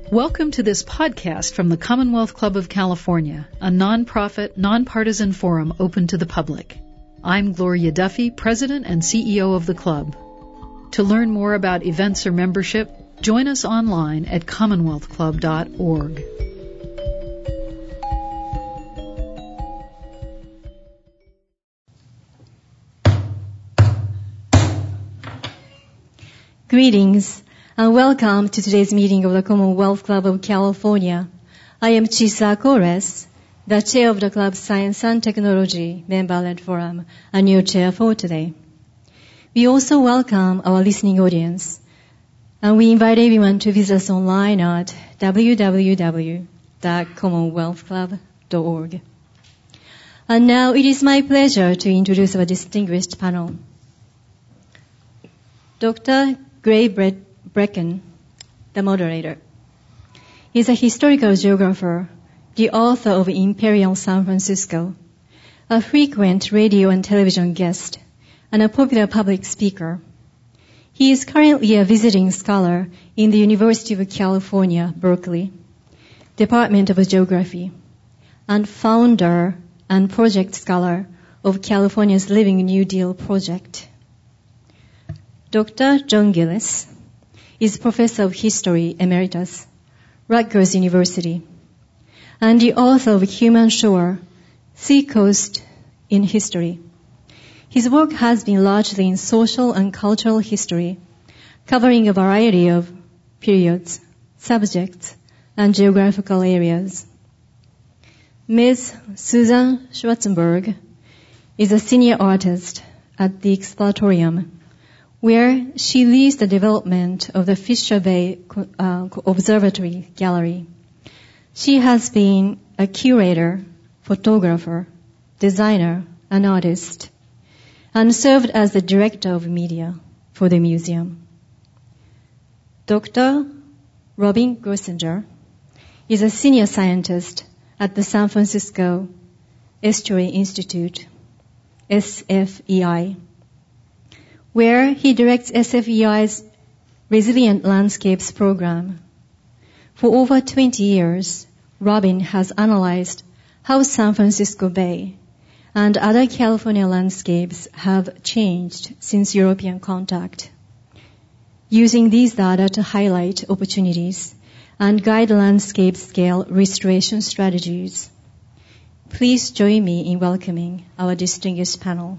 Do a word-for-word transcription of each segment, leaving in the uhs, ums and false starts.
Welcome to this podcast from the Commonwealth Club of California, a nonprofit, nonpartisan forum open to the public. I'm Gloria Duffy, President and C E O of the club. To learn more about events or membership, join us online at commonwealth club dot org. Greetings and welcome to today's meeting of the Commonwealth Club of California. I am Chisa Kores, the chair of the club's Science and Technology Member-led Forum, and your chair for today. We also welcome our listening audience, and we invite everyone to visit us online at w w w dot commonwealth club dot org. And now it is my pleasure to introduce our distinguished panel. Doctor Gray Brecken, the moderator. He's a historical geographer, the author of Imperial San Francisco, a frequent radio and television guest, and a popular public speaker. He is currently a visiting scholar in the University of California, Berkeley, Department of Geography, and founder and project scholar of California's Living New Deal project. Doctor John Gillis is Professor of History Emeritus, Rutgers University, and the author of Human Shore, Seacoast in History. His work has been largely in social and cultural history, covering a variety of periods, subjects, and geographical areas. Miz Susan Schwarzenberg is a senior artist at the Exploratorium, where she leads the development of the Fisher Bay uh, Observatory Gallery. She has been a curator, photographer, designer, and artist, and served as the director of media for the museum. Doctor Robin Grosinger is a senior scientist at the San Francisco Estuary Institute, S F E I, where he directs S F E I's Resilient Landscapes program. For over twenty years, Robin has analyzed how San Francisco Bay and other California landscapes have changed since European contact, using these data to highlight opportunities and guide landscape scale restoration strategies. Please join me in welcoming our distinguished panel.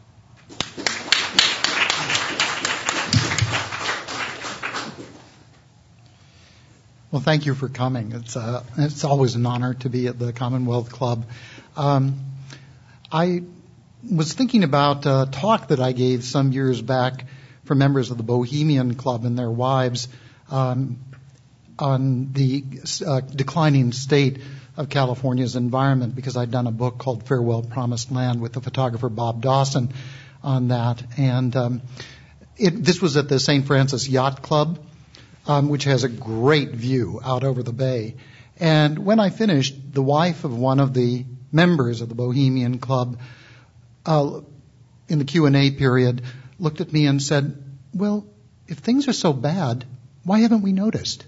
Well, thank you for coming. It's uh, it's always an honor to be at the Commonwealth Club. Um, I was thinking about a talk that I gave some years back for members of the Bohemian Club and their wives um, on the uh, declining state of California's environment, because I'd done a book called Farewell Promised Land with the photographer Bob Dawson on that. And um, it, this was at the Saint Francis Yacht Club, Um, which has a great view out over the bay. And when I finished, the wife of one of the members of the Bohemian Club, uh, in the Q and A period, looked at me and said, well, if things are so bad, why haven't we noticed?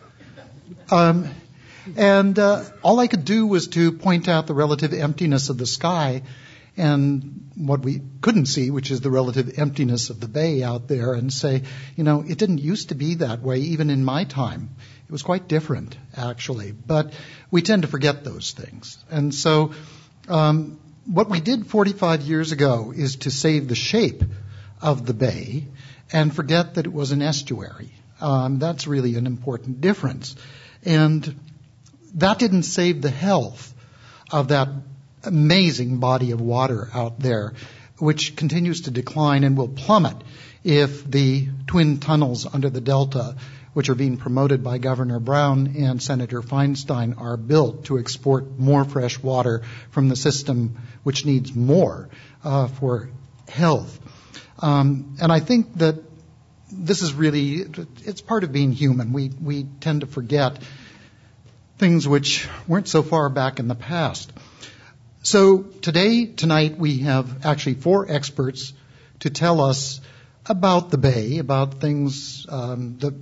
Um, and uh, all I could do was to point out the relative emptiness of the sky and what we couldn't see, which is the relative emptiness of the bay out there, and say, you know, it didn't used to be that way even in my time. It was quite different, actually. But we tend to forget those things. And so um, what we did forty-five years ago is to save the shape of the bay and forget that it was an estuary. Um, that's really an important difference. And that didn't save the health of that amazing body of water out there, which continues to decline and will plummet if the twin tunnels under the Delta, which are being promoted by Governor Brown and Senator Feinstein, are built to export more fresh water from the system, which needs more uh, for health. Um, and I think that this is really, it's part of being human. We, we tend to forget things which weren't so far back in the past. So today, tonight, we have actually four experts to tell us about the Bay, about things um, that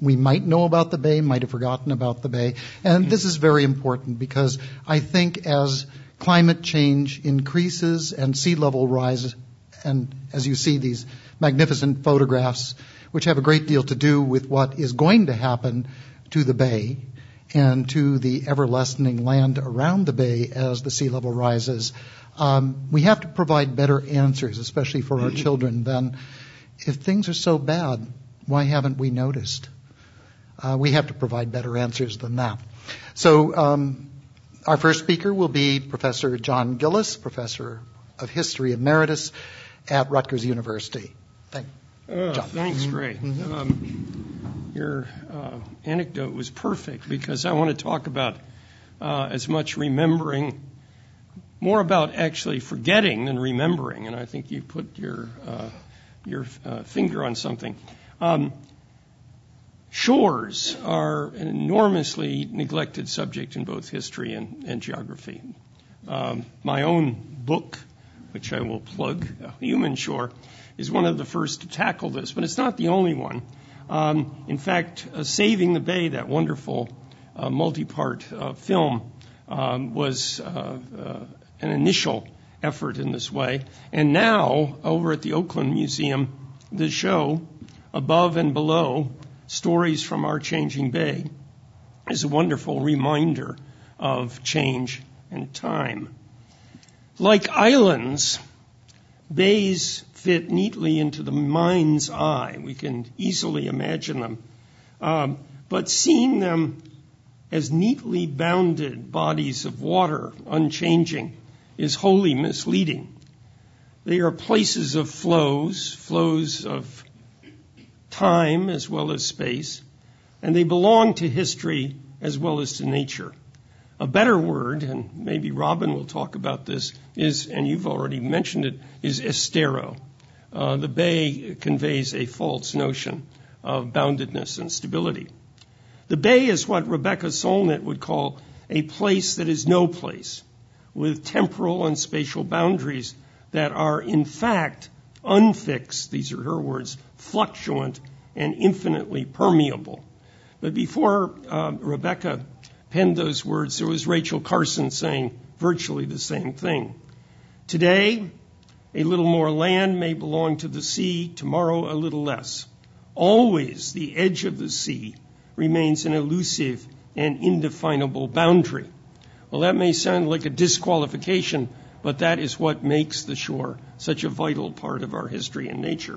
we might know about the Bay, might have forgotten about the Bay. And this is very important because I think as climate change increases and sea level rise, and as you see these magnificent photographs, which have a great deal to do with what is going to happen to the Bay and to the ever-lessening land around the Bay as the sea level rises, um, we have to provide better answers, especially for our children, than if things are so bad, why haven't we noticed? Uh, we have to provide better answers than that. So um, our first speaker will be Professor John Gillis, Professor of History Emeritus at Rutgers University. Thank you. Uh, John. Thanks, Ray. Mm-hmm. Um, your uh, anecdote was perfect because I want to talk about uh, as much remembering, more about actually forgetting than remembering, and I think you put your uh, your uh, finger on something. Um, shores are an enormously neglected subject in both history and, and geography. Um, my own book, which I will plug, Human Shore, is one of the first to tackle this, but it's not the only one. Um, in fact, uh, Saving the Bay, that wonderful uh, multi-part uh, film, um, was uh, uh, an initial effort in this way. And now, over at the Oakland Museum, the show, Above and Below, Stories from Our Changing Bay, is a wonderful reminder of change and time. Like islands, bays fit neatly into the mind's eye. We can easily imagine them. Um, but seeing them as neatly bounded bodies of water, unchanging, is wholly misleading. They are places of flows, flows of time as well as space, and they belong to history as well as to nature. A better word, and maybe Robin will talk about this, is, and you've already mentioned it, is estero. Uh, the bay conveys a false notion of boundedness and stability. The bay is what Rebecca Solnit would call a place that is no place, with temporal and spatial boundaries that are in fact unfixed, these are her words, fluctuant and infinitely permeable. But before uh, Rebecca penned those words, there was Rachel Carson saying virtually the same thing. Today, a little more land may belong to the sea, tomorrow a little less. Always the edge of the sea remains an elusive and indefinable boundary. Well, that may sound like a disqualification, but that is what makes the shore such a vital part of our history and nature.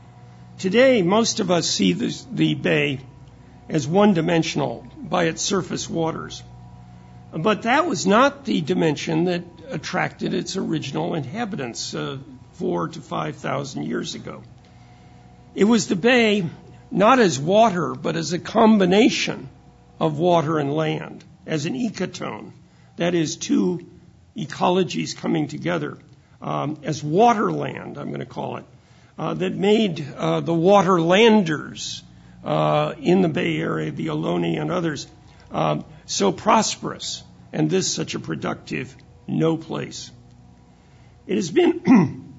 Today, most of us see this, the bay as one-dimensional by its surface waters. But that was not the dimension that attracted its original inhabitants uh, four to five thousand years ago. It was the bay not as water, but as a combination of water and land, as an ecotone. That is, two ecologies coming together, um, as waterland, I'm going to call it, uh, that made uh, the waterlanders uh, in the Bay Area, the Ohlone and others, um, so prosperous, and this such a productive no place. It has been,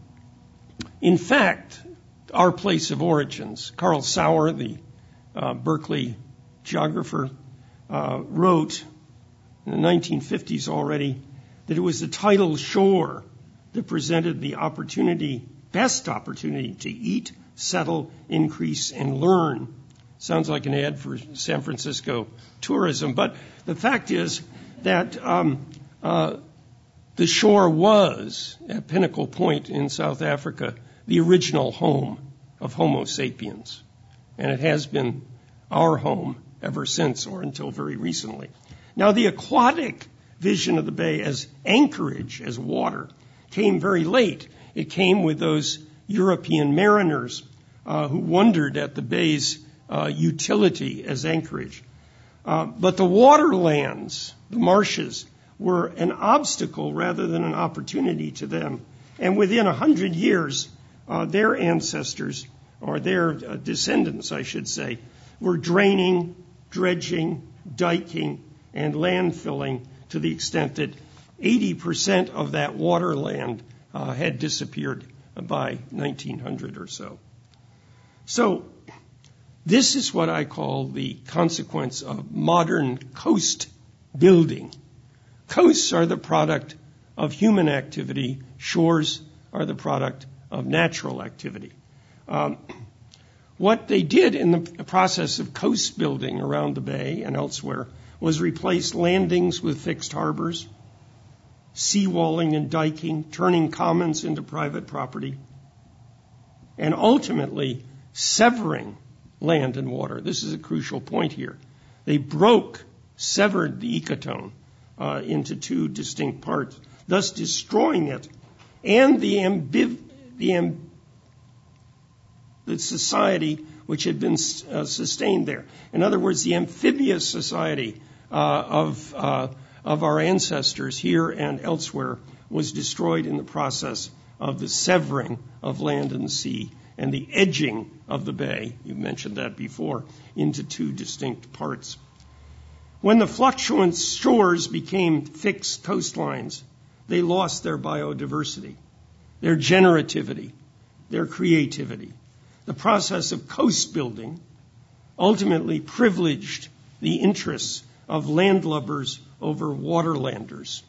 in fact, our place of origins. Carl Sauer, the uh, Berkeley geographer, uh, wrote in the nineteen fifties already that it was the tidal shore that presented the opportunity, best opportunity to eat, settle, increase, and learn. Sounds like an ad for San Francisco tourism, but the fact is that um, uh, the shore was, at Pinnacle Point in South Africa, the original home of Homo sapiens. And it has been our home ever since, or until very recently. Now, the aquatic vision of the bay as anchorage, as water, came very late. It came with those European mariners uh, who wondered at the bay's uh, utility as anchorage. Uh, but the waterlands, the marshes, were an obstacle rather than an opportunity to them. And within a hundred years, uh, their ancestors, or their uh, descendants, I should say, were draining, dredging, diking, and landfilling to the extent that eighty percent of that waterland uh, had disappeared by nineteen hundred or so. So This is what I call the consequence of modern coast building. Coasts are the product of human activity. Shores are the product of natural activity. Um, what they did in the process of coast building around the bay and elsewhere was replace landings with fixed harbors, seawalling and diking, turning commons into private property, and ultimately severing land and water. This is a crucial point here. They broke, severed the ecotone uh, into two distinct parts, thus destroying it and the ambiv- the, amb- the society which had been uh, sustained there. In other words, the amphibious society uh, of uh, of our ancestors here and elsewhere was destroyed in the process of the severing of land and sea and the edging of the bay, you mentioned that before, into two distinct parts. When the fluctuant shores became fixed coastlines, they lost their biodiversity, their generativity, their creativity. The process of coast building ultimately privileged the interests of landlubbers over waterlanders.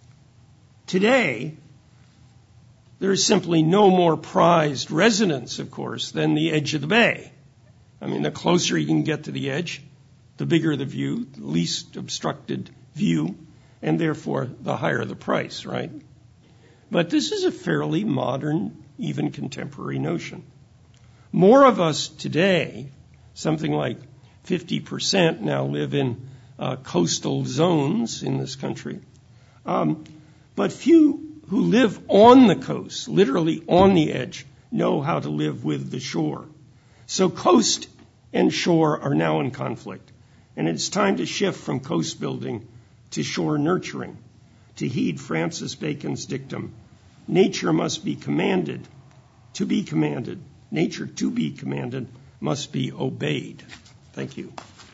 Today, there is simply no more prized residence, of course, than the edge of the bay. I mean, the closer you can get to the edge, the bigger the view, the least obstructed view, and therefore the higher the price, right? But this is a fairly modern, even contemporary notion. More of us today, something like fifty percent now live in uh, coastal zones in this country, um, but few who live on the coast, literally on the edge, know how to live with the shore. So coast and shore are now in conflict, and it's time to shift from coast building to shore nurturing, to heed Francis Bacon's dictum, nature must be commanded, to be commanded. Nature to be commanded must be obeyed. Thank you.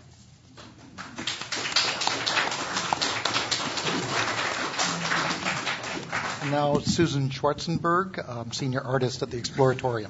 And now Susan Schwarzenberg, um, senior artist at the Exploratorium.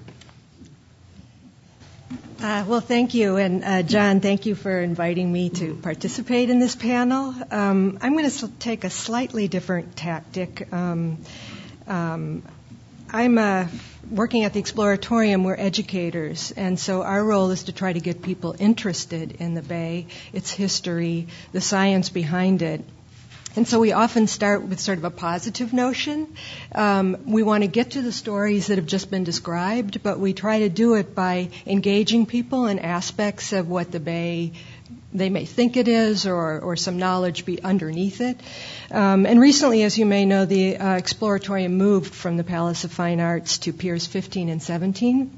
Uh, well, thank you. And uh, John, thank you for inviting me to participate in this panel. Um, I'm going to take a slightly different tactic. Um, um, I'm uh, working at the Exploratorium. We're educators, and so our role is to try to get people interested in the Bay, its history, the science behind it. And so we often start with sort of a positive notion. Um, we want to get to the stories that have just been described, but we try to do it by engaging people in aspects of what the Bay they may think it is, or, or some knowledge be underneath it. Um, and recently, as you may know, the uh, Exploratorium moved from the Palace of Fine Arts to Piers fifteen and seventeen.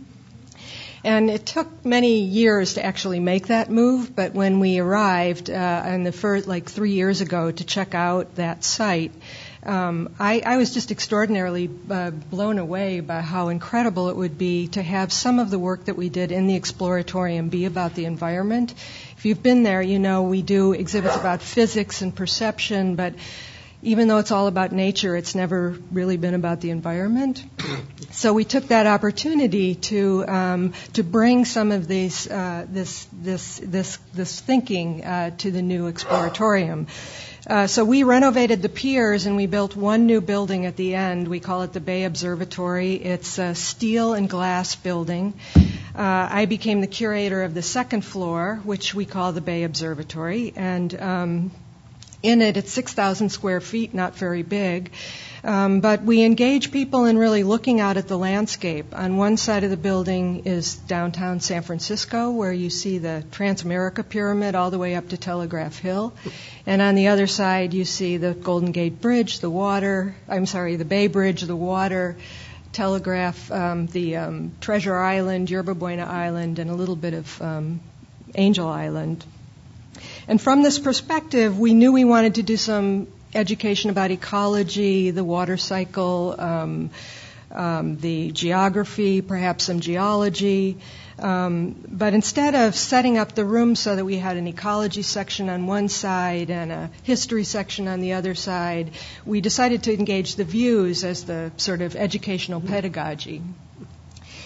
And it took many years to actually make that move, but when we arrived, uh, and the first, like three years ago, to check out that site, um, I, I was just extraordinarily uh, blown away by how incredible it would be to have some of the work that we did in the Exploratorium be about the environment. If you've been there, you know we do exhibits about physics and perception, but even though it's all about nature, it's never really been about the environment. So we took that opportunity to um, to bring some of these uh, this this this this thinking uh, to the new Exploratorium. Uh, so we renovated the piers and we built one new building at the end. We call it the Bay Observatory. It's a steel and glass building. Uh, I became the curator of the second floor, which we call the Bay Observatory, and um, in it, it's six thousand square feet, not very big. Um, but we engage people in really looking out at the landscape. On one side of the building is downtown San Francisco, where you see the Transamerica Pyramid all the way up to Telegraph Hill. And on the other side, you see the Golden Gate Bridge, the water, I'm sorry, the Bay Bridge, the water, Telegraph, um, the um, Treasure Island, Yerba Buena Island, and a little bit of um, Angel Island. And from this perspective, we knew we wanted to do some education about ecology, the water cycle, um, um, the geography, perhaps some geology. Um, but instead of setting up the room so that we had an ecology section on one side and a history section on the other side, we decided to engage the views as the sort of educational pedagogy.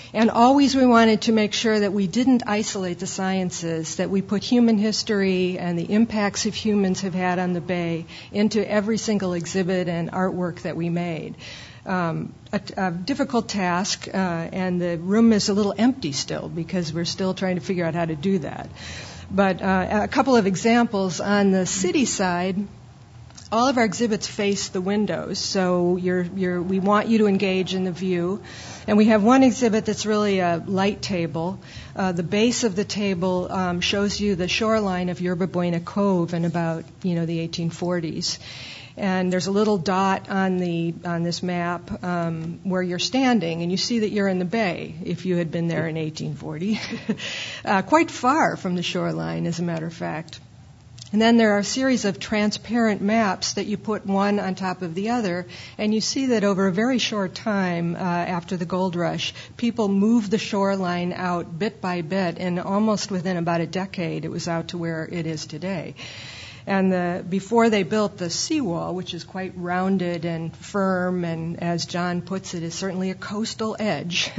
And always we wanted to make sure that we didn't isolate the sciences, that we put human history and the impacts of humans have had on the Bay into every single exhibit and artwork that we made. Um, a, a difficult task, uh, and the room is a little empty still because we're still trying to figure out how to do that. But uh, a couple of examples on the city side. All of our exhibits face the windows, so you're, you're, we want you to engage in the view. And we have one exhibit that's really a light table. Uh, the base of the table um, shows you the shoreline of Yerba Buena Cove in about, you know, the eighteen forties. And there's a little dot on the on this map um, where you're standing, and you see that you're in the bay if you had been there in eighteen forty. uh, quite far from the shoreline, as a matter of fact. And then there are a series of transparent maps that you put one on top of the other, and you see that over a very short time uh, after the gold rush, people moved the shoreline out bit by bit, and almost within about a decade it was out to where it is today. And the, before they built the seawall, which is quite rounded and firm, and as John puts it, is certainly a coastal edge,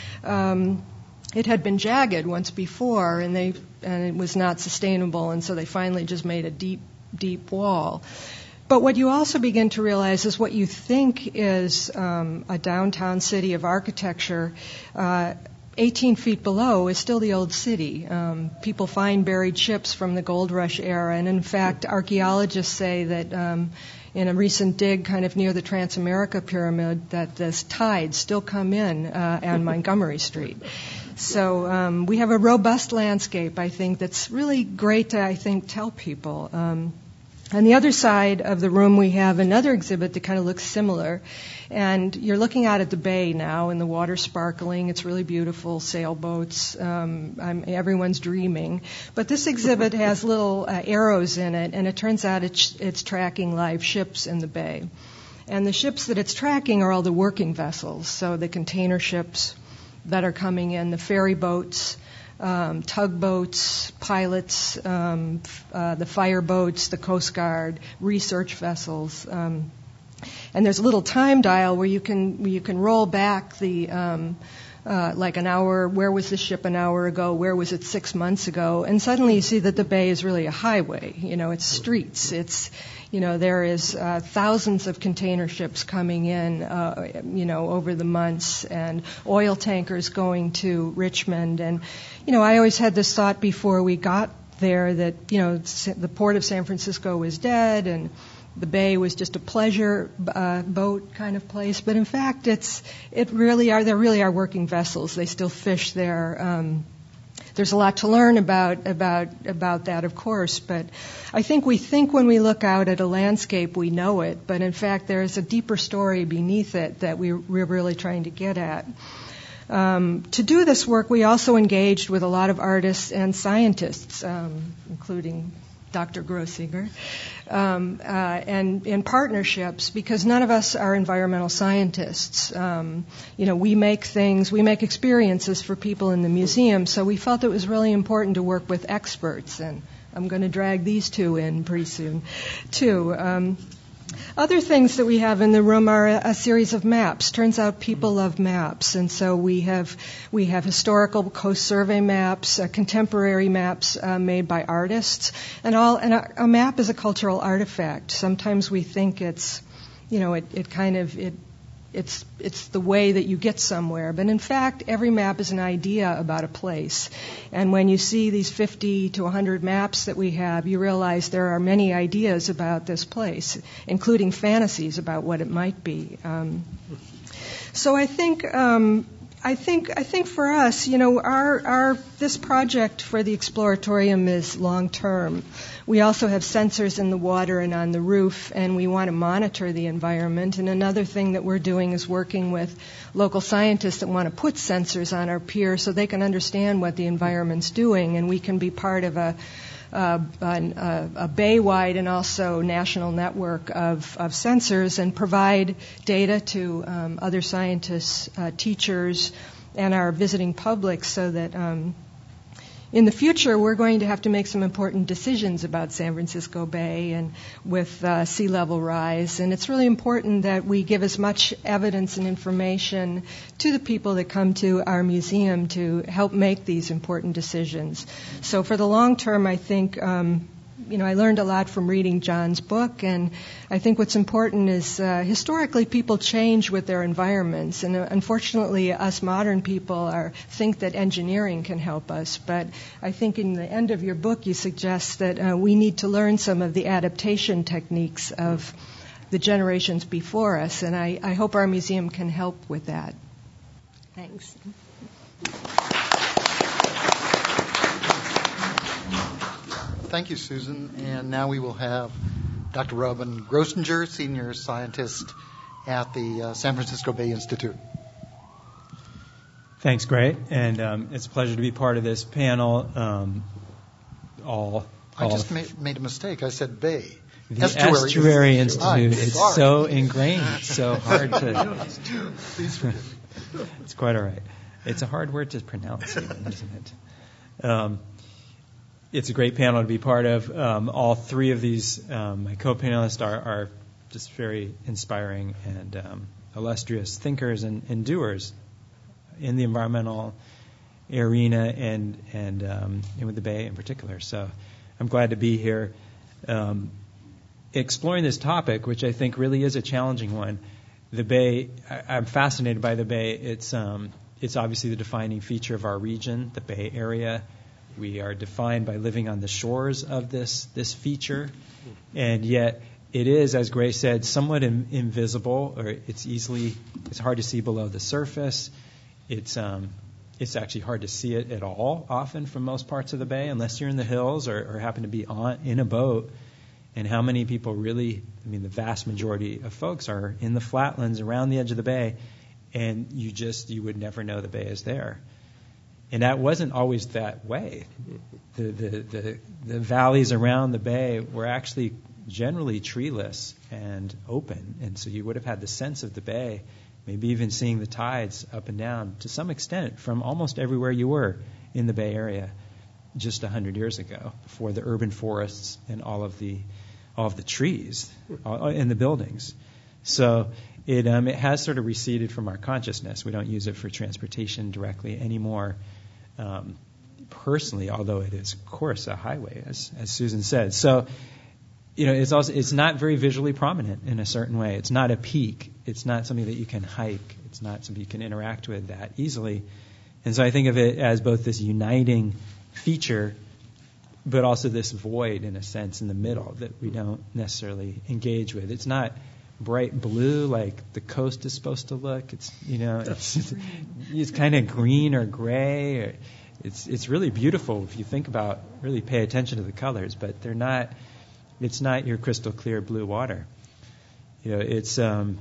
um, it had been jagged once before, and they and it was not sustainable, and so they finally just made a deep, deep wall. But what you also begin to realize is what you think is um, a downtown city of architecture, uh, eighteen feet below is still the old city. Um, people find buried ships from the gold rush era, and in fact, archaeologists say that um, in a recent dig kind of near the Transamerica Pyramid that the tides still come in uh, on Montgomery Street. So um, we have a robust landscape, I think, that's really great to, I think, tell people. Um, on the other side of the room, we have another exhibit that kind of looks similar. And you're looking out at the bay now, and the water's sparkling. It's really beautiful, sailboats. Um, I'm, everyone's dreaming. But this exhibit has little uh, arrows in it, and it turns out it's, it's tracking live ships in the bay. And the ships that it's tracking are all the working vessels, so the container ships that are coming in, the ferry boats, um, tugboats, pilots, um, uh, the fire boats, the Coast Guard, research vessels. Um, and there's a little time dial where you can where you can roll back the um, uh, like an hour. Where was the ship an hour ago? Where was it six months ago? And suddenly you see that the bay is really a highway. You know, it's streets. It's You know, there is uh, thousands of container ships coming in, uh, you know, over the months, and oil tankers going to Richmond. And, you know, I always had this thought before we got there that, you know, the port of San Francisco was dead and the bay was just a pleasure uh, boat kind of place. But in fact, it's it really are there really are working vessels. They still fish there. Um, There's a lot to learn about about about that, of course, but I think we think when we look out at a landscape we know it, but in fact there is a deeper story beneath it that we, we're really trying to get at. Um, to do this work, we also engaged with a lot of artists and scientists, um, including Doctor Grossinger, um, uh, and in partnerships, because none of us are environmental scientists. Um, you know, we make things, we make experiences for people in the museum, so we felt it was really important to work with experts, and I'm going to drag these two in pretty soon, too. Um, Other things that we have in the room are a, a series of maps. Turns out people love maps, and so we have we have historical coast survey maps, uh, contemporary maps uh, made by artists, and all. And a, a map is a cultural artifact. Sometimes we think it's, you know, it, it kind of it. It's it's the way that you get somewhere. But in fact, every map is an idea about a place. And when you see these fifty to one hundred maps that we have, you realize there are many ideas about this place, including fantasies about what it might be. Um, so I think um, I think I think for us, you know, our our this project for the Exploratorium is long term. We also have sensors in the water and on the roof, and we want to monitor the environment. And another thing that we're doing is working with local scientists that want to put sensors on our pier so they can understand what the environment's doing, and we can be part of a uh, a, a bay-wide and also national network of, of sensors and provide data to um, other scientists, uh, teachers, and our visiting public so that um, in the future, we're going to have to make some important decisions about San Francisco Bay and with uh, sea level rise. And it's really important that we give as much evidence and information to the people that come to our museum to help make these important decisions. So for the long term, I think, um, you know, I learned a lot from reading John's book, and I think what's important is uh, historically people change with their environments, and uh, unfortunately us modern people are think that engineering can help us, but I think in the end of your book you suggest that uh, we need to learn some of the adaptation techniques of the generations before us, and I, I hope our museum can help with that. Thanks. Thank you, Susan. And now we will have Doctor Robin Grossinger, Senior Scientist at the uh, San Francisco Bay Institute. Thanks, Gray. And um, it's a pleasure to be part of this panel. Um, all, I all just made, made a mistake. I said Bay. The Estuary, Estuary Institute. I'm It's sorry. so ingrained. It's so hard to... Please forgive me. It's quite all right. It's a hard word to pronounce, even, isn't it? Um, It's a great panel to be part of. Um, all three of these, um, my co-panelists, are, are just very inspiring and um, illustrious thinkers and, and doers in the environmental arena and and, um, and with the Bay in particular. So I'm glad to be here um, exploring this topic, which I think really is a challenging one. The Bay, I, I'm fascinated by the Bay. It's um, it's obviously the defining feature of our region, the Bay Area. We are defined by living on the shores of this this feature, and yet it is, as Gray said, somewhat in, invisible, or it's easily it's hard to see below the surface. It's um, it's actually hard to see it at all, often from most parts of the Bay, unless you're in the hills or, or happen to be on in a boat. And how many people really? I mean, the vast majority of folks are in the flatlands around the edge of the Bay, and you just you would never know the Bay is there. And that wasn't always that way. The, the, the, the valleys around the Bay were actually generally treeless and open. And so you would have had the sense of the Bay, maybe even seeing the tides up and down to some extent from almost everywhere you were in the Bay Area just one hundred years ago, before the urban forests and all of the all of the trees in the buildings. So it um, it has sort of receded from our consciousness. We don't use it for transportation directly anymore. Um, personally, although it is, of course, a highway, as as Susan said. So, you know, it's also it's not very visually prominent in a certain way. It's not a peak. It's not something that you can hike. It's not something you can interact with that easily. And so I think of it as both this uniting feature, but also this void, in a sense, in the middle that we don't necessarily engage with. It's not bright blue like the coast is supposed to look. It's you know it's it's kind of green or gray. Or it's it's really beautiful if you think about really pay attention to the colors, but they're not. It's not your crystal clear blue water. You know it's um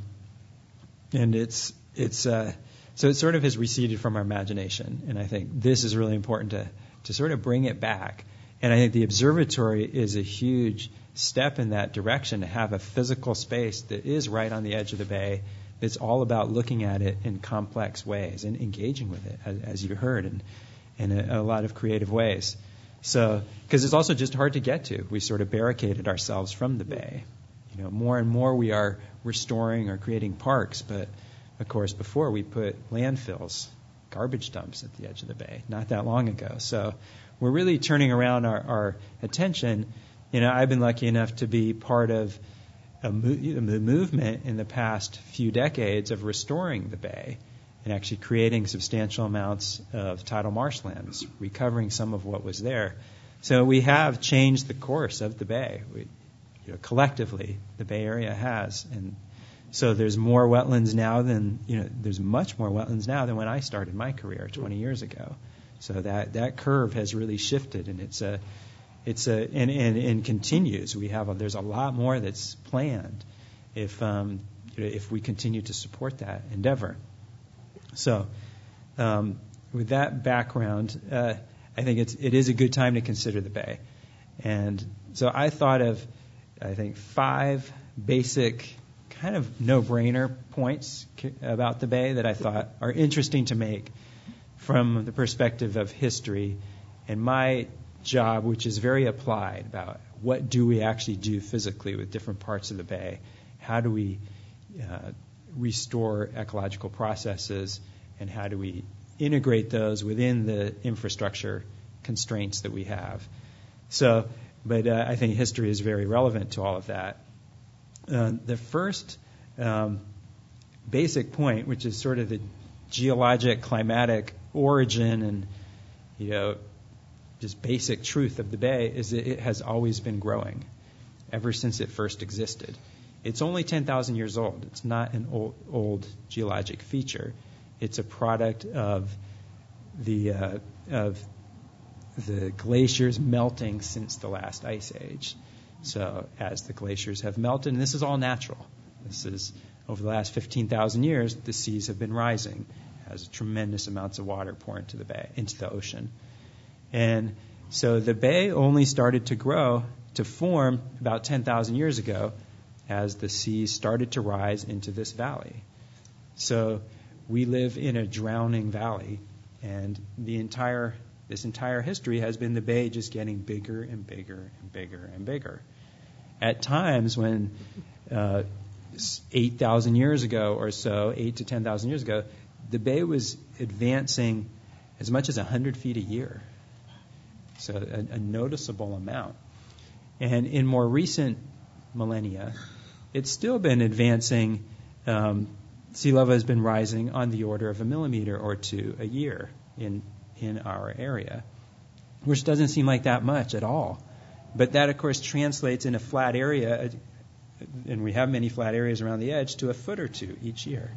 and it's it's uh so it sort of has receded from our imagination, and I think this is really important to to sort of bring it back. And I think the observatory is a huge step in that direction, to have a physical space that is right on the edge of the Bay, that's all about looking at it in complex ways and engaging with it, as, as you heard, in, in a, a lot of creative ways. So, because it's also just hard to get to. We sort of barricaded ourselves from the Bay. You know, more and more we are restoring or creating parks, but of course before we put landfills, garbage dumps at the edge of the Bay, not that long ago. So we're really turning around our, our attention. You know, I've been lucky enough to be part of a mo- the movement in the past few decades of restoring the Bay and actually creating substantial amounts of tidal marshlands, recovering some of what was there. So we have changed the course of the Bay. We, you know, collectively, the Bay Area has. And so there's more wetlands now than, you know, there's much more wetlands now than when I started my career twenty years ago. So that, that curve has really shifted, and it's a It's a and, and, and continues. We have a, there's a lot more that's planned if um, you know, if we continue to support that endeavor. So, um, with that background, uh, I think it's it is a good time to consider the Bay. And so I thought of, I think, five basic kind of no-brainer points about the Bay that I thought are interesting to make from the perspective of history And my job, which is very applied, about what do we actually do physically with different parts of the bay, how do we uh, restore ecological processes, and how do we integrate those within the infrastructure constraints that we have. So, but uh, I think history is very relevant to all of that. Uh, the first um, basic point, which is sort of the geologic, climatic origin and, you know, just basic truth of the bay, is that it has always been growing ever since it first existed. It's only ten thousand years old. It's not an old, old geologic feature. It's a product of the uh, of the glaciers melting since the last ice age. So as the glaciers have melted, and this is all natural. This is over the last fifteen thousand years, the seas have been rising as tremendous amounts of water pour into the bay, into the ocean. And so the bay only started to grow, to form about ten thousand years ago as the seas started to rise into this valley. So we live in a drowning valley, and the entire this entire history has been the bay just getting bigger and bigger and bigger and bigger. At times when uh, eight thousand years ago or so, eight to ten thousand years ago, the bay was advancing as much as one hundred feet a year. So a, a noticeable amount. And in more recent millennia, it's still been advancing. Um, sea level has been rising on the order of a millimeter or two a year in in our area, which doesn't seem like that much at all. But that, of course, translates in a flat area, and we have many flat areas around the edge, to a foot or two each year,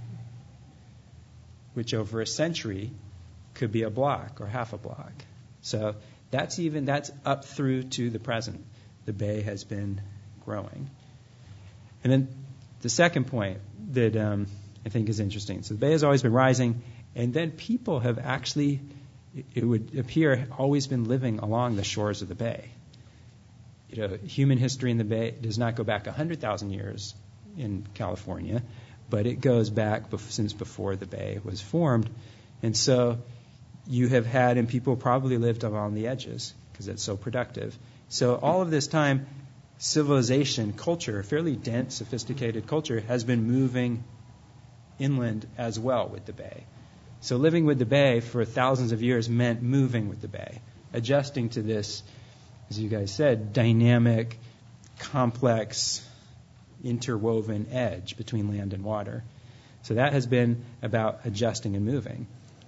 which over a century could be a block or half a block. So that's even that's up through to the present. The bay has been growing. And then the second point that um, I think is interesting. So the bay has always been rising, and then people have actually, it would appear, always been living along the shores of the bay. You know, human history in the bay does not go back one hundred thousand years in California, but it goes back bef- since before the bay was formed. And so you have had, and people probably lived along the edges because it's so productive. So all of this time, civilization, culture, fairly dense, sophisticated culture, has been moving inland as well with the bay. So living with the bay for thousands of years meant moving with the bay, adjusting to this, as you guys said, dynamic, complex, interwoven edge between land and water. So that has been about adjusting and moving.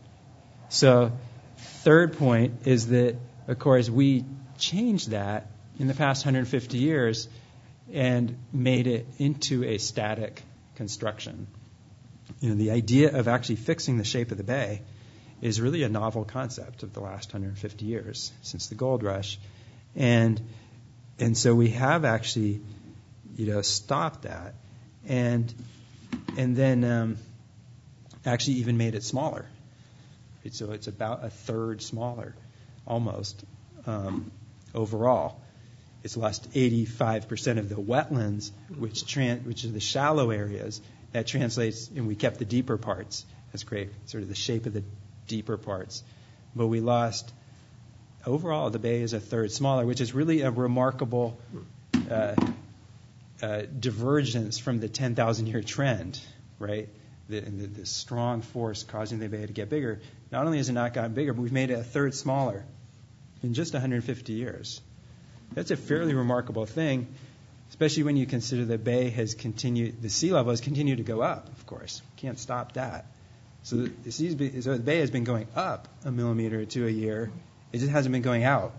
So third point is that, of course, we changed that in the past one hundred fifty years and made it into a static construction. You know, the idea of actually fixing the shape of the bay is really a novel concept of the last one hundred fifty years since the gold rush. And and so we have actually, you know, stopped that and and then um, actually even made it smaller. So it's about a third smaller, almost, um, overall. It's lost eighty-five percent of the wetlands, which tran- which are the shallow areas. That translates, and we kept the deeper parts. That's great, sort of the shape of the deeper parts. But we lost, overall, the bay is a third smaller, which is really a remarkable uh, uh, divergence from the ten thousand year trend, right? The, the, the strong force causing the bay to get bigger. Not only has it not gotten bigger, but we've made it a third smaller in just one hundred fifty years. That's a fairly remarkable thing, especially when you consider the bay has continued, the sea level has continued to go up, of course. Can't stop that. So the, the, seas, so the bay has been going up a millimeter or two a year. It just hasn't been going out.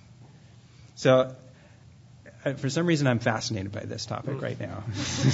So uh, for some reason, I'm fascinated by this topic right now.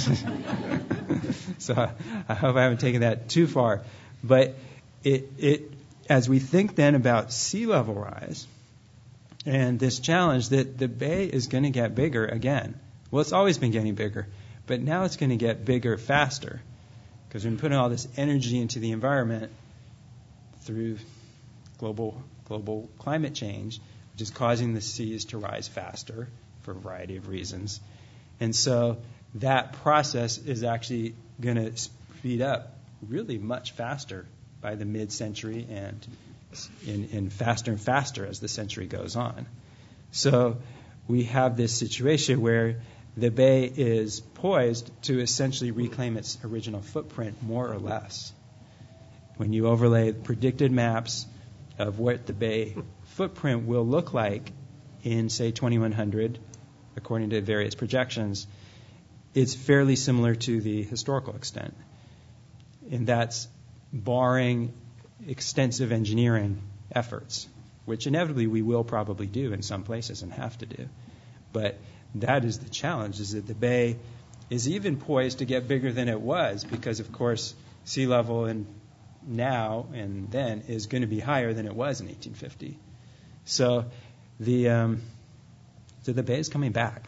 So I hope I haven't taken that too far. But it, it, as we think then about sea level rise and this challenge that the bay is going to get bigger again. Well, it's always been getting bigger, but now it's going to get bigger faster because we've been putting all this energy into the environment through global global climate change, which is causing the seas to rise faster for a variety of reasons. And so that process is actually going to speed up really much faster by the mid-century and in, in faster and faster as the century goes on. So we have this situation where the bay is poised to essentially reclaim its original footprint, more or less. When you overlay predicted maps of what the bay footprint will look like in, say, twenty-one hundred, according to various projections, it's fairly similar to the historical extent. And that's barring extensive engineering efforts, which inevitably we will probably do in some places and have to do. But that is the challenge, is that the bay is even poised to get bigger than it was because, of course, sea level in now and then is going to be higher than it was in eighteen fifty. So the um, so the bay is coming back.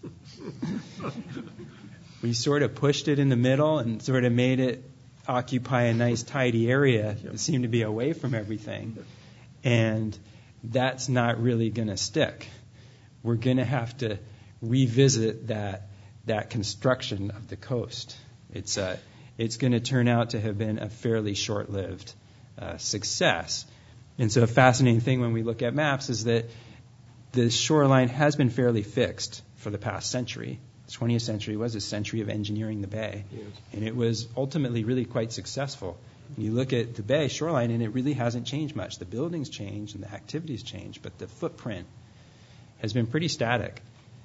We sort of pushed it in the middle and sort of made it occupy a nice tidy area that seemed to be away from everything. And that's not really going to stick. We're going to have to revisit that that construction of the coast. It's uh, it's going to turn out to have been a fairly short-lived uh, success. And so a fascinating thing when we look at maps is that the shoreline has been fairly fixed for the past century. The twentieth century was a century of engineering the bay, yes. And it was ultimately really quite successful. And you look at the bay shoreline, and it really hasn't changed much. The buildings changed and the activities changed, but the footprint has been pretty static.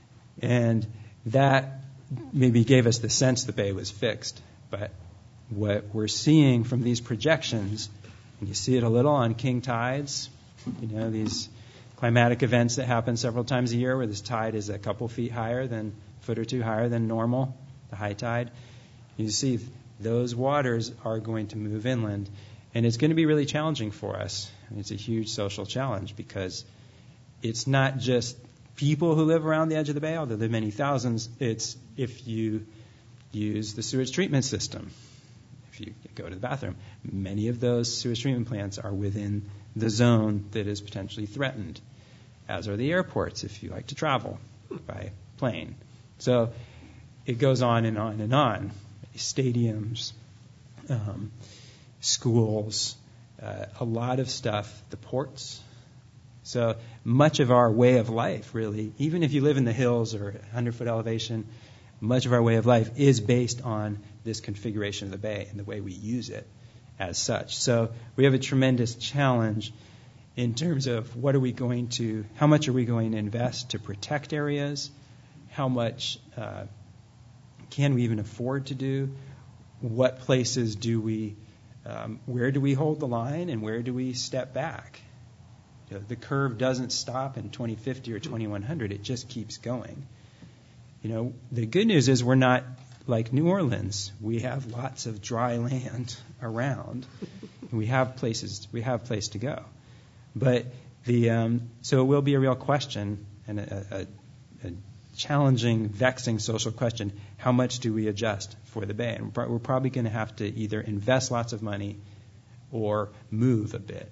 And that maybe gave us the sense the bay was fixed. But what we're seeing from these projections, and you see it a little on king tides, you know, these climatic events that happen several times a year where this tide is a couple feet higher than, a foot or two higher than normal, the high tide. You see those waters are going to move inland. And it's going to be really challenging for us. It's a huge social challenge because it's not just people who live around the edge of the bay, although there are many thousands. It's if you use the sewage treatment system. If you go to the bathroom, many of those sewage treatment plants are within the zone that is potentially threatened, as are the airports if you like to travel by plane. So it goes on and on and on. Stadiums, um, schools, uh, a lot of stuff, the ports. So much of our way of life, really, even if you live in the hills or one hundred foot elevation, much of our way of life is based on this configuration of the bay and the way we use it as such. So we have a tremendous challenge in terms of what are we going to, how much are we going to invest to protect areas, how much uh, can we even afford to do, what places do we, um, where do we hold the line and where do we step back? You know, the curve doesn't stop in twenty fifty or twenty-one hundred, it just keeps going. You know, the good news is we're not like New Orleans. We have lots of dry land around. And we have places, we have place to go. But the um, so it will be a real question and a, a, a challenging, vexing social question. How much do we adjust for the bay? And we're probably going to have to either invest lots of money or move a bit.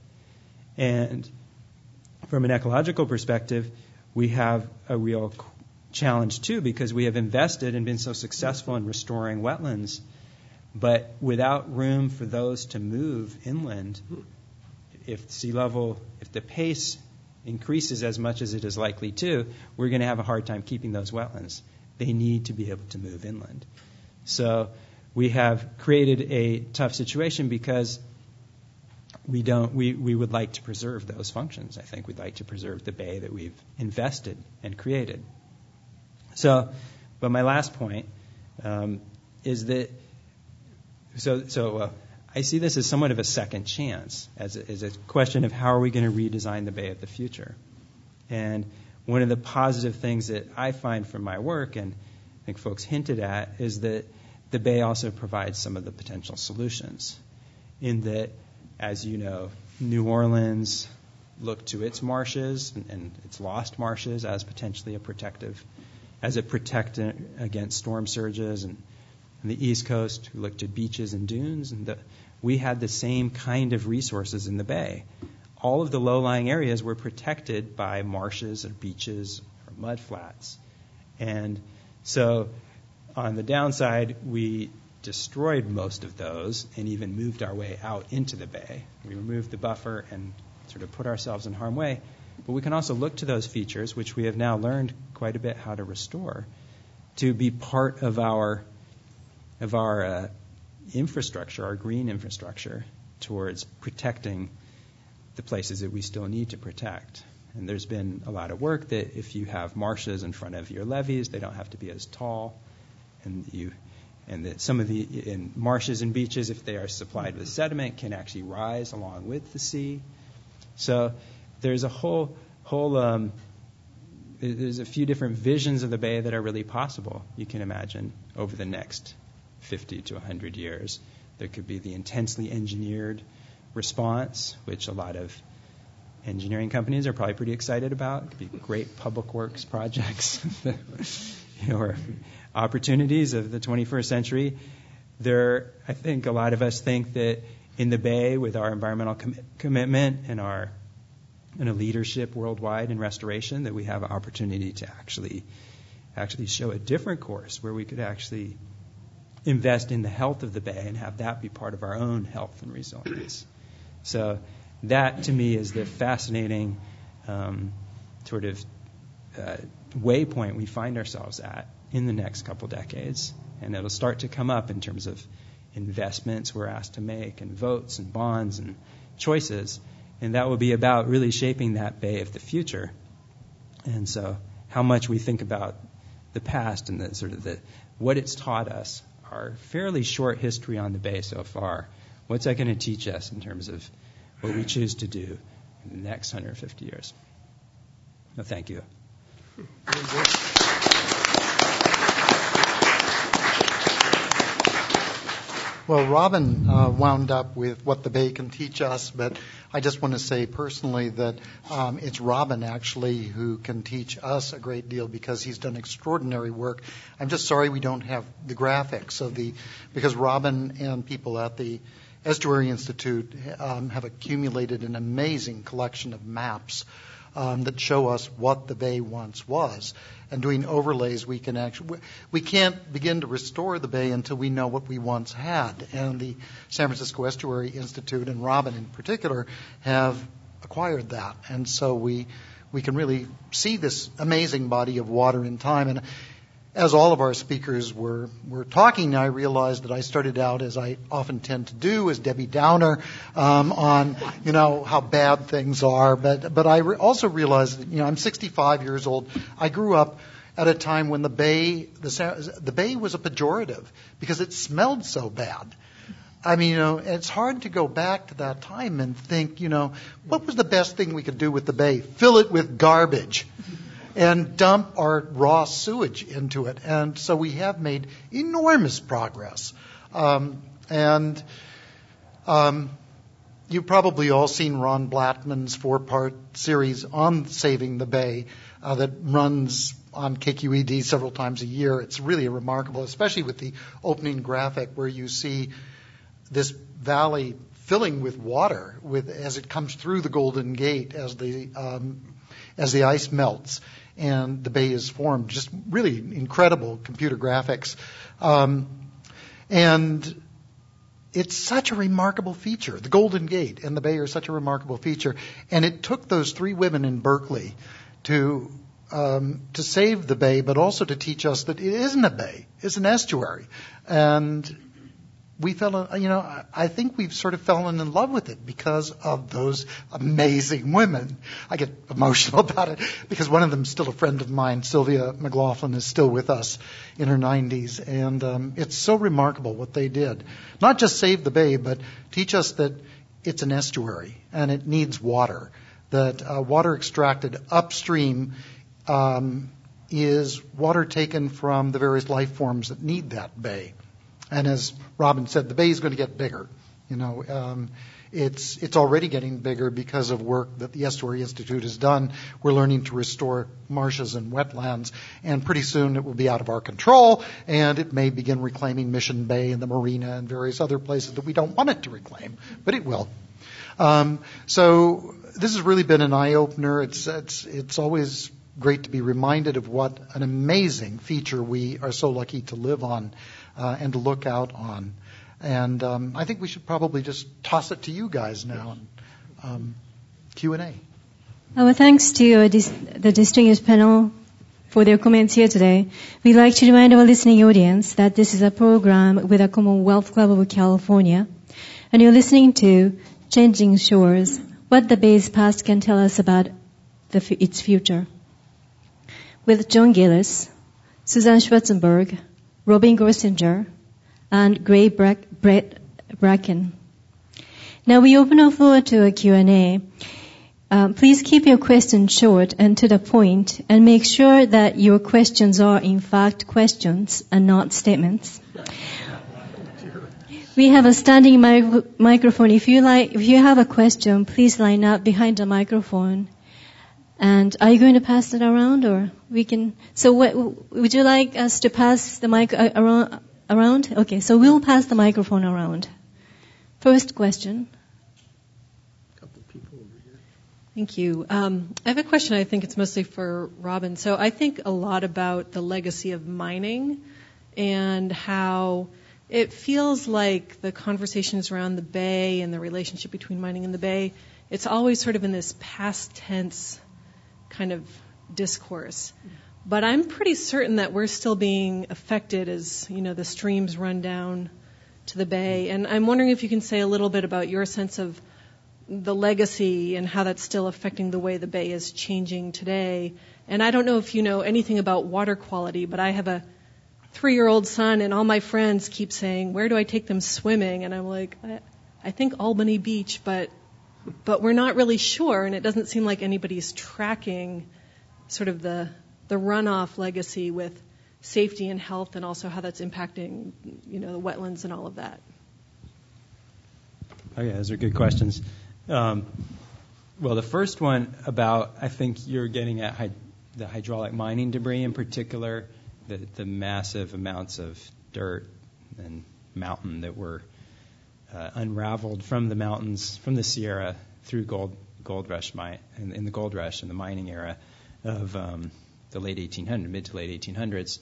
And from an ecological perspective, we have a real challenge too, because we have invested and been so successful in restoring wetlands, but without room for those to move inland, if sea level, if the pace increases as much as it is likely to, we're going to have a hard time keeping those wetlands. They need to be able to move inland. So we have created a tough situation because we don't. We, we would like to preserve those functions. I think we'd like to preserve the bay that we've invested and created. So, but my last point um, is that, so so uh, I see this as somewhat of a second chance, as a, as a question of how are we going to redesign the bay of the future. And one of the positive things that I find from my work, and I think folks hinted at, is that the bay also provides some of the potential solutions. In that, as you know, New Orleans looked to its marshes and, and its lost marshes as potentially a protective, as a protectant against storm surges, and on the East Coast, we looked to beaches and dunes, and the, we had the same kind of resources in the bay. All of the low-lying areas were protected by marshes or beaches or mud flats. And so on the downside, we destroyed most of those and even moved our way out into the bay. We removed the buffer and sort of put ourselves in harm's way. But we can also look to those features, which we have now learned quite a bit how to restore, to be part of our of our uh, infrastructure, our green infrastructure, towards protecting the places that we still need to protect. And there's been a lot of work that if you have marshes in front of your levees, they don't have to be as tall, and you and that some of the in marshes and beaches, if they are supplied with sediment, can actually rise along with the sea. So there's a whole whole um, there's a few different visions of the bay that are really possible. You can imagine over the next fifty to one hundred years, there could be the intensely engineered response, which a lot of engineering companies are probably pretty excited about. It could be great public works projects, you know, or opportunities of the twenty-first century. There, I think a lot of us think that in the Bay, with our environmental com- commitment and our and a leadership worldwide in restoration, that we have an opportunity to actually actually show a different course where we could actually invest in the health of the Bay and have that be part of our own health and resilience. So that, to me, is the fascinating um, sort of uh, waypoint we find ourselves at in the next couple decades. And it'll start to come up in terms of investments we're asked to make and votes and bonds and choices. And that will be about really shaping that Bay of the future. And so how much we think about the past and the sort of the what it's taught us, our fairly short history on the Bay so far, what's that going to teach us in terms of what we choose to do in the next one hundred fifty years? Well, thank you. Well, Robin uh, wound up with what the Bay can teach us, but I just want to say personally that um, it's Robin actually who can teach us a great deal because he's done extraordinary work. I'm just sorry we don't have the graphics of the, because Robin and people at the Estuary Institute um, have accumulated an amazing collection of maps um, that show us what the Bay once was. And doing overlays, we can actually, we can't begin to restore the Bay until we know what we once had. And the San Francisco Estuary Institute and Robin in particular have acquired that. And so we we can really see this amazing body of water in time. And as all of our speakers were, were talking, I realized that I started out, as I often tend to do, as Debbie Downer um, on, you know, how bad things are. But but I re- also realized that, you know, I'm sixty-five years old. I grew up at a time when the Bay, the, the Bay was a pejorative because it smelled so bad. I mean, you know, it's hard to go back to that time and think, you know, what was the best thing we could do with the Bay? Fill it with garbage and dump our raw sewage into it. And so we have made enormous progress. Um, and um, you've probably all seen Ron Blattman's four-part series on saving the Bay uh, that runs on K Q E D several times a year. It's really remarkable, especially with the opening graphic where you see this valley filling with water with as it comes through the Golden Gate as the um, as the ice melts and the Bay is formed. Just really incredible computer graphics. Um, and it's such a remarkable feature. The Golden Gate and the Bay are such a remarkable feature. And it took those three women in Berkeley to um, to save the Bay, but also to teach us that it isn't a bay. It's an estuary. And we fell, you know, I think we've sort of fallen in love with it because of those amazing women. I get emotional about it because one of them is still a friend of mine. Sylvia McLaughlin is still with us in her nineties. And um, it's so remarkable what they did. Not just save the Bay, but teach us that it's an estuary and it needs water. That uh, water extracted upstream um, is water taken from the various life forms that need that Bay. And as Robin said, the Bay is going to get bigger. You know, um, it's it's already getting bigger because of work that the Estuary Institute has done. We're learning to restore marshes and wetlands, and pretty soon it will be out of our control, and it may begin reclaiming Mission Bay and the marina and various other places that we don't want it to reclaim, but it will. Um, so this has really been an eye-opener. It's it's it's always great to be reminded of what an amazing feature we are so lucky to live on. Uh, and to look out on. And um, I think we should probably just toss it to you guys now and um, Q and A. Our thanks to uh, dis- the distinguished panel for their comments here today. We'd like to remind our listening audience that this is a program with the Commonwealth Club of California, and you're listening to Changing Shores, what the Bay's past can tell us about the f- its future, with John Gillis, Susan Schwarzenberg, Robin Gorsinger, and Gray Bra- Brett Bracken. Now we open our floor to a Q and A. Um, please keep your questions short and to the point, and make sure that your questions are in fact questions and not statements. We have a standing mic- microphone. If you like, if you have a question, please line up behind the microphone. And are you going to pass it around, or we can? So, what, would you like us to pass the mic uh, around? Around? Okay, so we'll pass the microphone around. First question. Thank you. Um, I have a question. I think it's mostly for Robin. So I think a lot about the legacy of mining and how it feels like the conversations around the Bay and the relationship between mining and the Bay, it's always sort of in this past tense kind of discourse. But I'm pretty certain that we're still being affected as, you know, the streams run down to the Bay. And I'm wondering if you can say a little bit about your sense of the legacy and how that's still affecting the way the Bay is changing today. And I don't know if you know anything about water quality, but I have a three-year-old son, and all my friends keep saying, where do I take them swimming? And I'm like, I, I think Albany Beach, but but we're not really sure, and it doesn't seem like anybody's tracking sort of the the runoff legacy with safety and health, and also how that's impacting, you know, the wetlands and all of that. Oh, yeah, those are good questions. Um, well, the first one about, I think you're getting at hy- the hydraulic mining debris in particular, the, the massive amounts of dirt and mountain that were uh, unraveled from the mountains, from the Sierra through gold gold rush mine, in, in the gold rush and the mining era of um, the late eighteen hundreds, mid to late eighteen hundreds.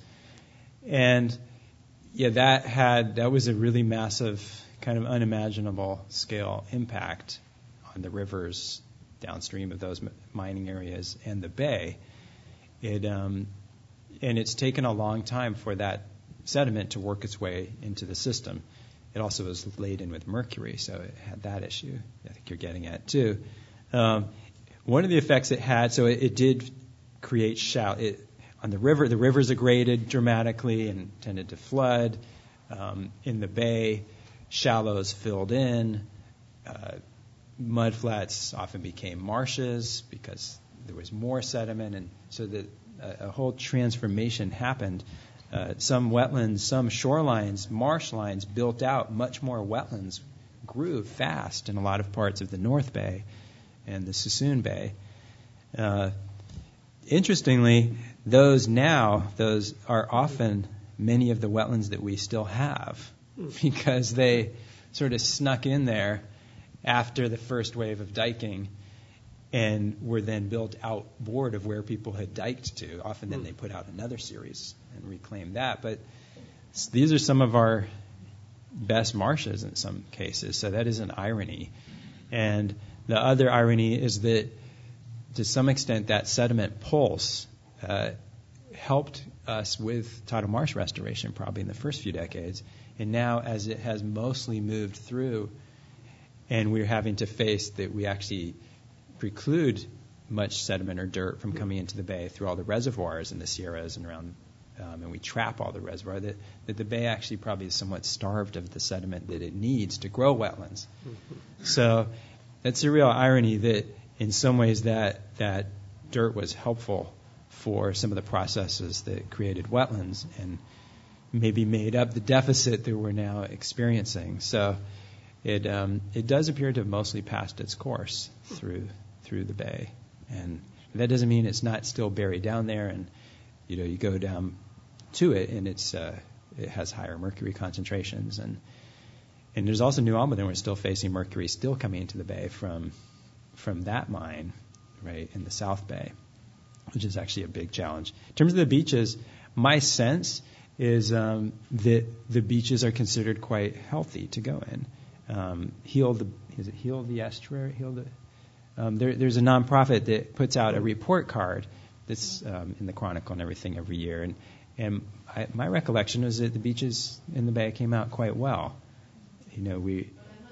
And yeah, that had, that was a really massive, kind of unimaginable scale impact on the rivers downstream of those mining areas and the Bay. It um, and it's taken a long time for that sediment to work its way into the system. It also was laden with mercury, so it had that issue I think you're getting at too. Um, one of the effects it had, so it, it did create shallow, it, on the river, the rivers aggraded dramatically and tended to flood. Um, in the Bay, shallows filled in. Uh, mud flats often became marshes because there was more sediment, and so the, a, a whole transformation happened. Uh, some wetlands, some shorelines, marsh lines built out. Much more wetlands grew fast in a lot of parts of the North Bay and the Suisun Bay. Uh, interestingly, those now, those are often many of the wetlands that we still have, because they sort of snuck in there after the first wave of diking and were then built outboard of where people had diked to. Often then they put out another series and reclaimed that. But these are some of our best marshes in some cases, so that is an irony. And the other irony is that to some extent that sediment pulse uh, helped us with tidal marsh restoration probably in the first few decades. And now as it has mostly moved through and we're having to face that we actually preclude much sediment or dirt from coming into the Bay through all the reservoirs in the Sierras and around, um, and we trap all the reservoir, that, that the Bay actually probably is somewhat starved of the sediment that it needs to grow wetlands. Mm-hmm. So that's a real irony that in some ways that, that dirt was helpful for some of the processes that created wetlands and maybe made up the deficit that we're now experiencing. So it um, it does appear to have mostly passed its course through through the Bay, and that doesn't mean it's not still buried down there. And you know, you go down to it, and it's uh, it has higher mercury concentrations, and and there's also New Almaden. We're still facing mercury still coming into the Bay from from that mine, right in the South Bay, which is actually a big challenge. In terms of the beaches, my sense is um, that the beaches are considered quite healthy to go in. Um, heal the is it heal the estuary? Heal the Um, there, there's a nonprofit that puts out a report card that's um, in the Chronicle and everything every year, and and I, my recollection is that the beaches in the Bay came out quite well. You know, we.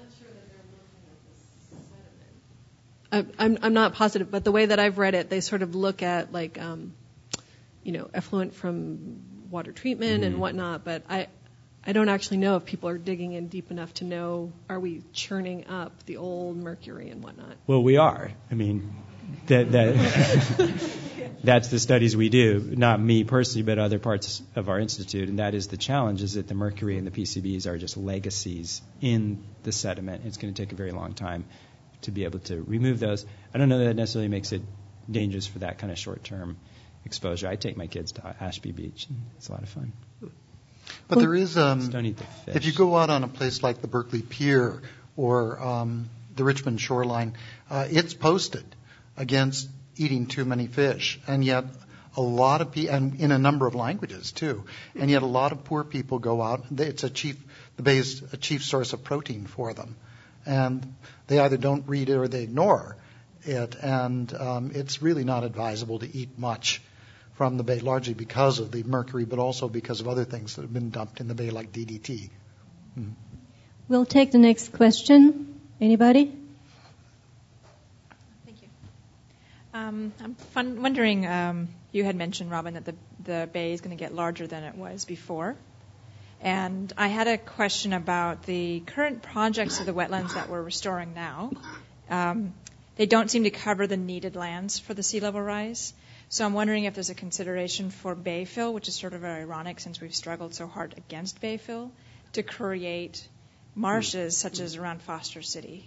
I'm I'm not positive, but the way that I've read it, they sort of look at like, um, you know, effluent from water treatment mm-hmm. and whatnot. But I I don't actually know if people are digging in deep enough to know, are we churning up the old mercury and whatnot? Well, we are. I mean, that that that's the studies we do. Not me personally, but other parts of our institute. And that is the challenge: is that the mercury and the P C Bs are just legacies in the sediment. It's going to take a very long time to be able to remove those. I don't know that necessarily makes it dangerous for that kind of short-term exposure. I take my kids to Ashby Beach, and it's a lot of fun. But there is, um, Just don't eat the fish. If you go out on a place like the Berkeley Pier or um, the Richmond shoreline, uh, it's posted against eating too many fish, and yet a lot of people, and in a number of languages too, and yet a lot of poor people go out. It's a chief, the bay is a chief source of protein for them. And they either don't read it or they ignore it. And um, it's really not advisable to eat much from the bay, largely because of the mercury, but also because of other things that have been dumped in the bay, like D D T. Mm. We'll take the next question. Anybody? Thank you. Um, I'm fun- wondering, um, you had mentioned, Robin, that the, the bay is going to get larger than it was before. And I had a question about the current projects of the wetlands that we're restoring now. Um, they don't seem to cover the needed lands for the sea level rise. So I'm wondering if there's a consideration for bay fill, which is sort of ironic since we've struggled so hard against bay fill, to create marshes such as around Foster City.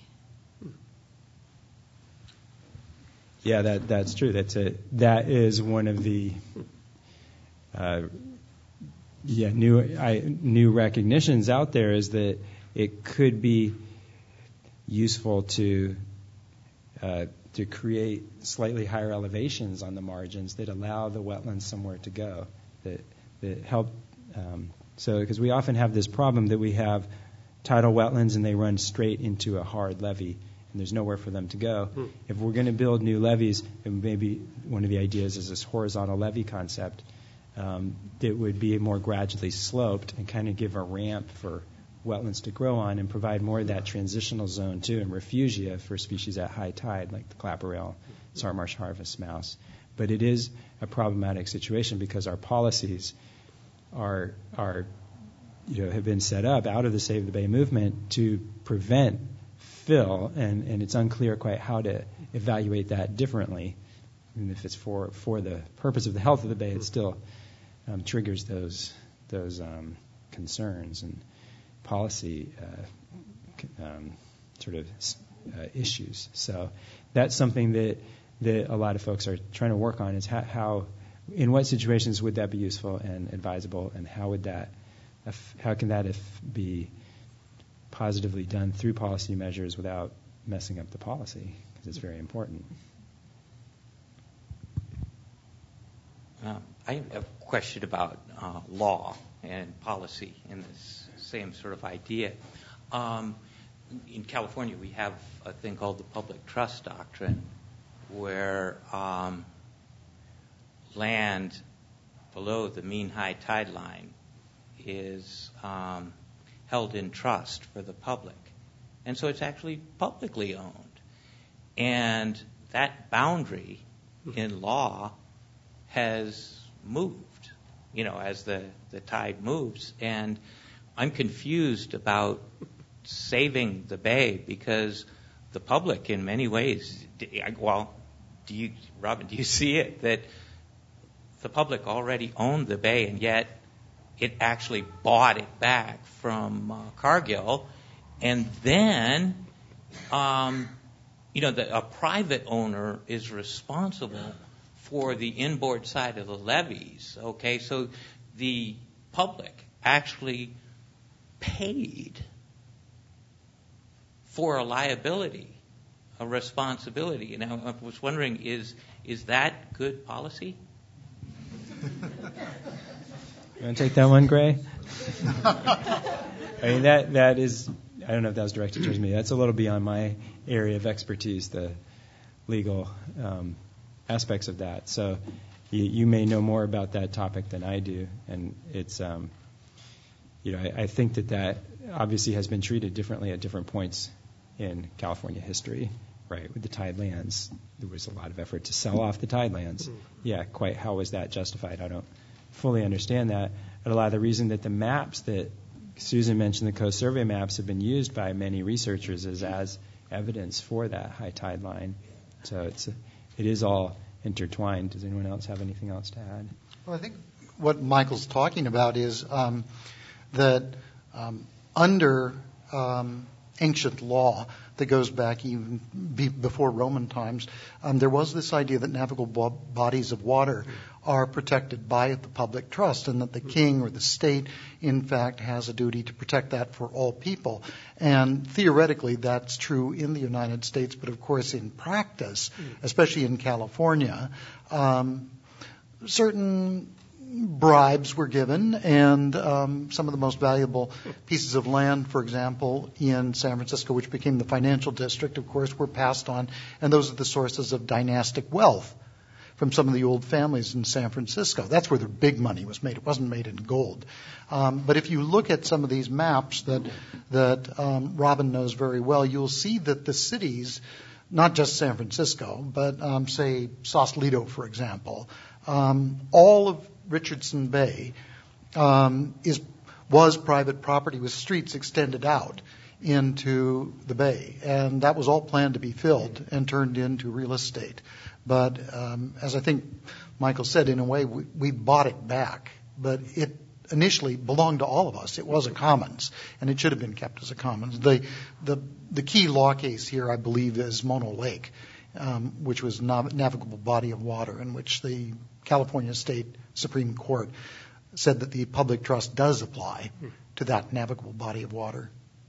Yeah, that that's true. That's a that is one of the uh, Yeah, new I, new recognitions out there is that it could be useful to uh, to create slightly higher elevations on the margins that allow the wetlands somewhere to go, that that help. Um, so, because we often have this problem that we have tidal wetlands and they run straight into a hard levee, and there's nowhere for them to go. Hmm. If we're going to build new levees, and maybe one of the ideas is this horizontal levee concept. Um, that would be more gradually sloped and kind of give a ramp for wetlands to grow on and provide more of that transitional zone too and refugia for species at high tide like the clapper-rail, Sarmarsh harvest mouse. But it is a problematic situation because our policies are are you know have been set up out of the Save the Bay movement to prevent fill, and, and it's unclear quite how to evaluate that differently. And if it's for for the purpose of the health of the bay, it still Um, triggers those those um, concerns and policy uh, um, sort of uh, issues. So that's something that that a lot of folks are trying to work on. Is how, how in what situations would that be useful and advisable, and how would that if, how can that if be positively done through policy measures without messing up the policy, because it's very important. Uh, I have a question about uh, law and policy in this same sort of idea. Um, in California, we have a thing called the public trust doctrine, where um, land below the mean high tide line is um, held in trust for the public. And so it's actually publicly owned. And that boundary in law has moved, you know, as the, the tide moves. And I'm confused about saving the bay because the public in many ways, well, do you, Robin, do you see it, that the public already owned the bay and yet it actually bought it back from uh, Cargill, and then, um, you know, the, a private owner is responsible for the inboard side of the levees, okay? So the public actually paid for a liability, a responsibility. And I was wondering, is is that good policy? You want to take that one, Gray? I mean, that that is, I don't know if that was directed towards me. That's a little beyond my area of expertise, the legal um, aspects of that. So you, you may know more about that topic than I do, and it's, um, you know, I, I think that that obviously has been treated differently at different points in California history, right? With the tidelands, there was a lot of effort to sell off the tidelands. Yeah, quite how was that justified? I don't fully understand that. But a lot of the reason that the maps that Susan mentioned, the Coast Survey maps, have been used by many researchers is as evidence for that high tide line. So it's it is all intertwined. Does anyone else have anything else to add? Well, I think what Michael's talking about is um, that um, under um, ancient law that goes back even be before Roman times, um, there was this idea that navigable bo- bodies of water are protected by the public trust, and that the king or the state, in fact, has a duty to protect that for all people. And theoretically, that's true in the United States, but of course, in practice, especially in California, um, certain bribes were given, and um, some of the most valuable pieces of land, for example, in San Francisco, which became the financial district, of course, were passed on, and those are the sources of dynastic wealth from some of the old families in San Francisco. That's where the big money was made. It wasn't made in gold. Um, but if you look at some of these maps that that um, Robin knows very well, you'll see that the cities, not just San Francisco, but um, say Sausalito, for example, um, all of Richardson Bay um, is was private property with streets extended out into the bay, and that was all planned to be filled and turned into real estate. But um, as I think Michael said, in a way, we, we bought it back. But it initially belonged to all of us. It was a commons, and it should have been kept as a commons. The the, the key law case here, I believe, is Mono Lake, um, which was a nav- navigable body of water, in which the California State Supreme Court said that the public trust does apply to that navigable body of water.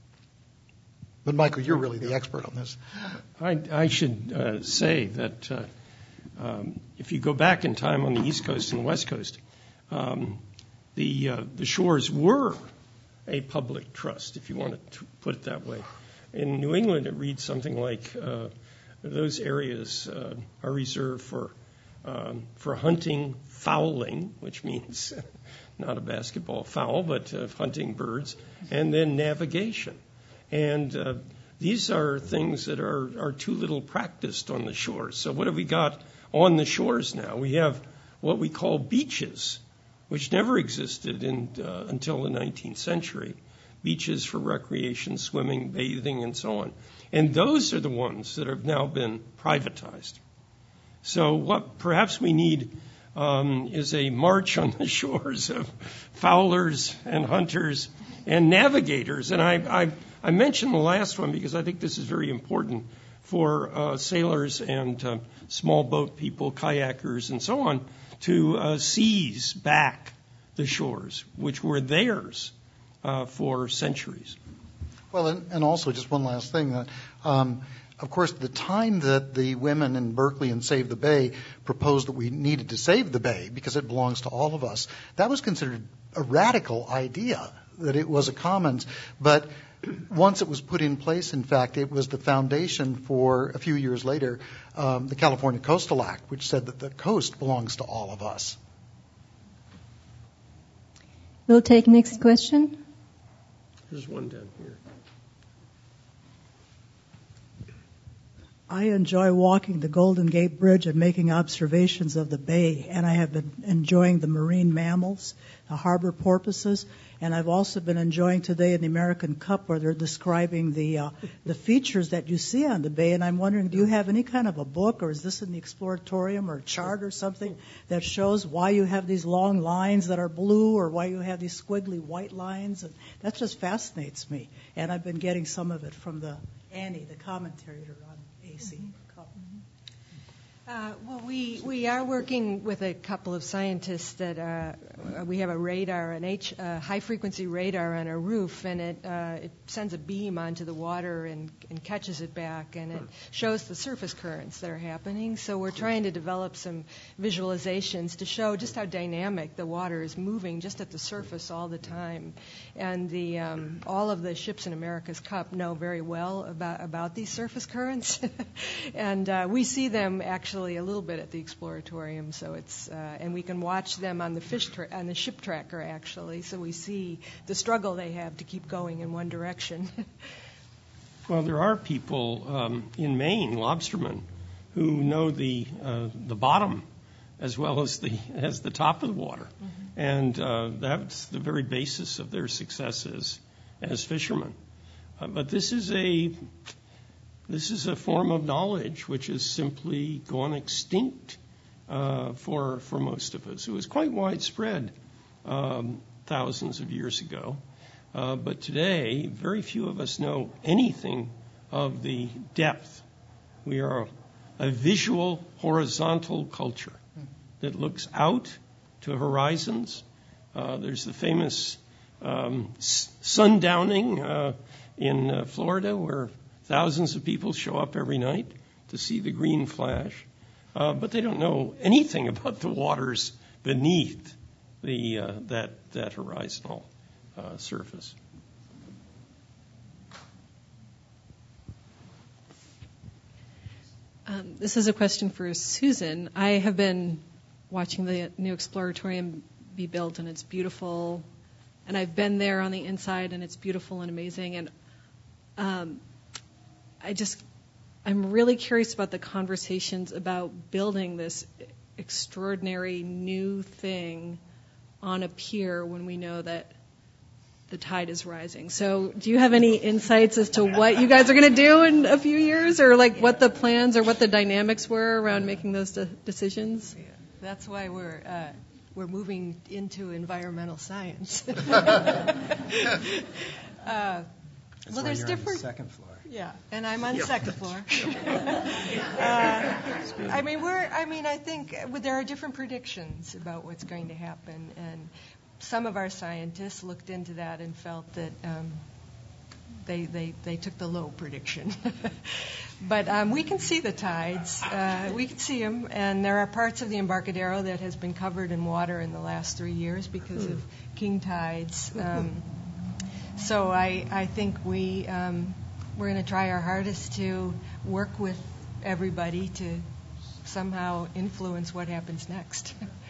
But, Michael, you're really the expert on this. I, I should uh, say that uh, um, if you go back in time on the East Coast and the West Coast, um, the uh, the shores were a public trust, if you want to put it that way. In New England, it reads something like uh, those areas uh, are reserved for um, for hunting, fowling, which means not a basketball fowl, but uh, hunting birds, and then navigation. And uh, these are things that are, are too little practiced on the shores. So what have we got on the shores now? We have what we call beaches, which never existed in, uh, until the nineteenth century. Beaches for recreation, swimming, bathing, and so on. And those are the ones that have now been privatized. So what perhaps we need um, is a march on the shores of fowlers and hunters and navigators. And I, I I mentioned the last one because I think this is very important for uh, sailors and uh, small boat people, kayakers, and so on, to uh, seize back the shores, which were theirs uh, for centuries. Well, and, and also just one last thing. That, um, of course, the time that the women in Berkeley and Save the Bay proposed that we needed to save the bay because it belongs to all of us, that was considered a radical idea, that it was a commons. But once it was put in place, in fact, it was the foundation for, a few years later, um, the California Coastal Act, which said that the coast belongs to all of us. We'll take next question. There's one down here. I enjoy walking the Golden Gate Bridge and making observations of the bay, and I have been enjoying the marine mammals, the harbor porpoises, and I've also been enjoying today in the American Cup where they're describing the uh, the features that you see on the bay, and I'm wondering, do you have any kind of a book, or is this in the Exploratorium or a chart or something that shows why you have these long lines that are blue or why you have these squiggly white lines? And that just fascinates me, and I've been getting some of it from the Annie, the commentator on A C. Uh, well, we, we are working with a couple of scientists that uh, we have a radar, an H, uh, high-frequency radar on our roof, and it, uh, it sends a beam onto the water and, and catches it back, and it shows the surface currents that are happening. So we're trying to develop some visualizations to show just how dynamic the water is moving just at the surface all the time. And the um, all of the ships in America's Cup know very well about, about these surface currents, and uh, we see them actually a little bit at the Exploratorium, so it's uh, and we can watch them on the fish tra- on the ship tracker actually, so we see the struggle they have to keep going in one direction. Well, there are people um, in Maine, lobstermen, who know the uh, the bottom as well as the as the top of the water, mm-hmm. and uh, that's the very basis of their successes as fishermen. Uh, but this is a This is a form of knowledge which has simply gone extinct uh, for for most of us. It was quite widespread um, thousands of years ago, uh, but today very few of us know anything of the depth. We are a visual, horizontal culture that looks out to horizons. Uh, there's the famous um, sundowning uh, in uh, Florida, where thousands of people show up every night to see the green flash, uh, but they don't know anything about the waters beneath the uh, that that horizontal uh, surface. Um, this is a question for Susan. I have been watching the new Exploratorium be built, and it's beautiful. And I've been there on the inside, and it's beautiful and amazing. And um, I just, I'm really curious about the conversations about building this extraordinary new thing on a pier when we know that the tide is rising. So do you have any insights as to what you guys are going to do in a few years, or like what the plans or what the dynamics were around making those de- decisions? Yeah. That's why we're uh, we're moving into environmental science. uh, That's well, why there's you're different. on the second floor. Yeah, and I'm on the second floor. uh, I mean, we're. I mean, I think there are different predictions about what's going to happen, and some of our scientists looked into that and felt that um, they, they they took the low prediction. But um, we can see the tides. Uh, we can see them, and there are parts of the Embarcadero that has been covered in water in the last three years because of king tides. Um, so I I think we um, we're going to try our hardest to work with everybody to somehow influence what happens next.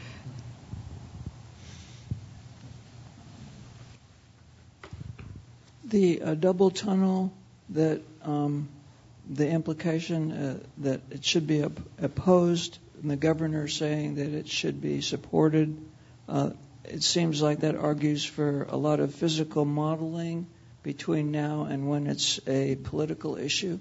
The uh, double tunnel, that um, the implication uh, that it should be op- opposed, and the governor saying that it should be supported, uh, it seems like that argues for a lot of physical modeling between now and when it's a political issue.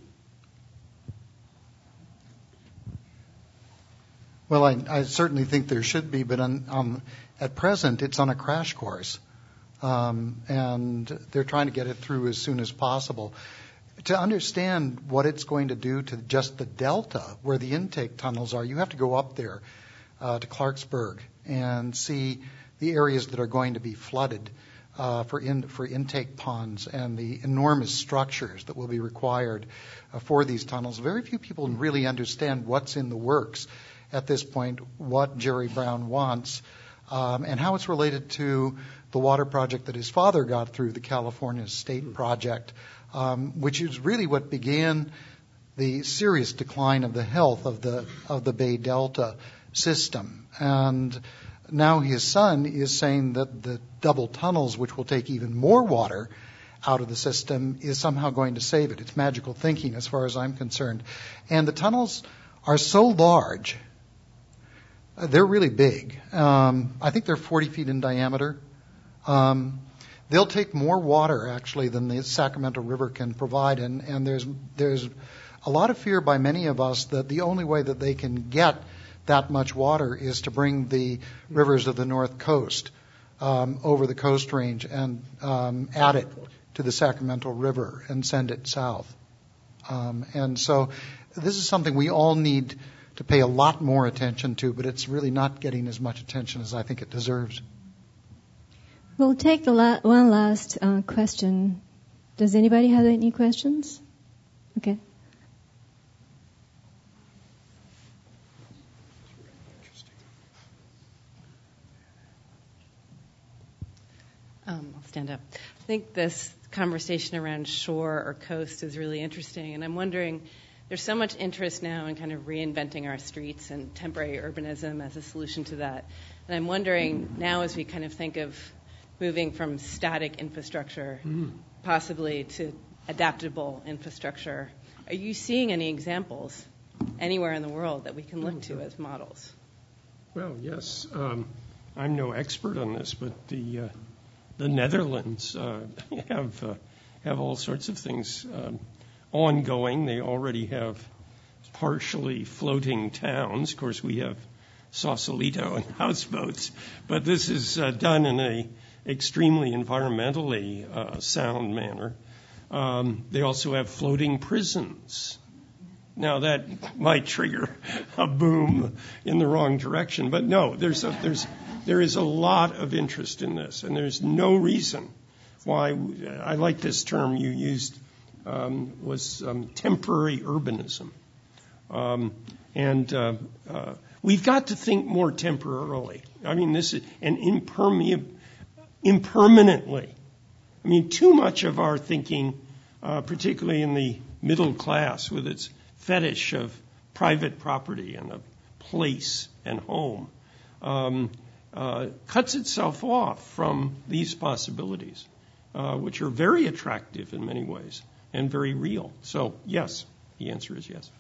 Well, I, I certainly think there should be, but on, um, at present it's on a crash course. Um, and they're trying to get it through as soon as possible. To understand what it's going to do to just the delta where the intake tunnels are, you have to go up there uh, to Clarksburg and see the areas that are going to be flooded uh, for in, for intake ponds and the enormous structures that will be required uh, for these tunnels. Very few people really understand what's in the works at this point, what Jerry Brown wants, um, and how it's related to the water project that his father got through, the California State Project, um, which is really what began the serious decline of the health of the of the Bay Delta system. And now his son is saying that the double tunnels, which will take even more water out of the system, is somehow going to save it. It's magical thinking as far as I'm concerned. And the tunnels are so large, they're really big. Um, I think they're forty feet in diameter. Um, they'll take more water, actually, than the Sacramento River can provide, and, and there's there's a lot of fear by many of us that the only way that they can get that much water is to bring the rivers of the North Coast um, over the Coast Range and um, add it to the Sacramento River and send it south. Um, and so this is something we all need to pay a lot more attention to, but it's really not getting as much attention as I think it deserves. We'll take the la- one last uh, question. Does anybody have any questions? Okay. Um, I'll stand up. I think this conversation around shore or coast is really interesting, and I'm wondering, there's so much interest now in kind of reinventing our streets and temporary urbanism as a solution to that. And I'm wondering now, as we kind of think of moving from static infrastructure mm. possibly to adaptable infrastructure, are you seeing any examples anywhere in the world that we can look to as models? Well, yes. Um, I'm no expert on this, but the uh, the Netherlands uh, have uh, have all sorts of things um, ongoing. They already have partially floating towns. Of course, we have Sausalito and houseboats, but this is uh, done in a extremely environmentally uh, sound manner. Um, they also have floating prisons. Now that might trigger a boom in the wrong direction, but no, there's a, there's there is a lot of interest in this, and there's no reason why. I like this term you used um, was um, temporary urbanism, um, and uh, uh, we've got to think more temporarily. I mean, this is and impermeab, impermanently. I mean, too much of our thinking, uh, particularly in the middle class, with its fetish of private property and of place and home, um, uh, cuts itself off from these possibilities, uh, which are very attractive in many ways and very real. So, yes, the answer is yes.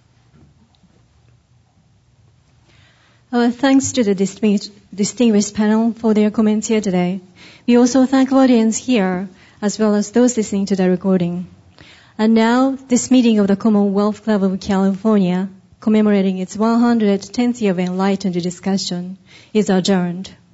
Uh, thanks to the distinguished, distinguished panel for their comments here today. We also thank audience here, as well as those listening to the recording. And now, this meeting of the Commonwealth Club of California, commemorating its one hundred tenth year of enlightened discussion, is adjourned.